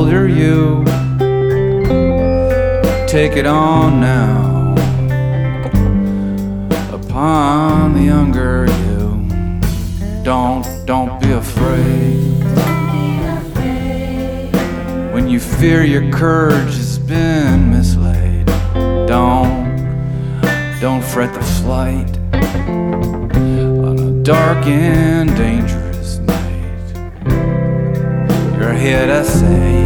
older you. Take it on now upon the younger you. Don't be afraid. When you fear your courage has been mislaid, don't fret the flight on a dark and dangerous night. You're here to say